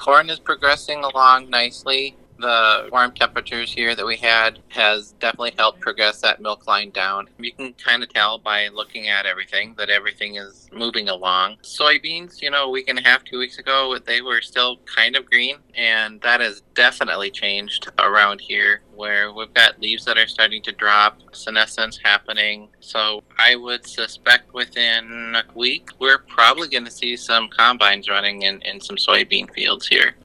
Corn is progressing along nicely. The warm temperatures here that we had has definitely helped progress that milk line down. You can kind of tell by looking at everything that everything is moving along. Soybeans, a week and a half, 2 weeks ago, they were still kind of green, and that has definitely changed around here where we've got leaves that are starting to drop, senescence happening. So I would suspect within a week, we're probably going to see some combines running in some soybean fields here.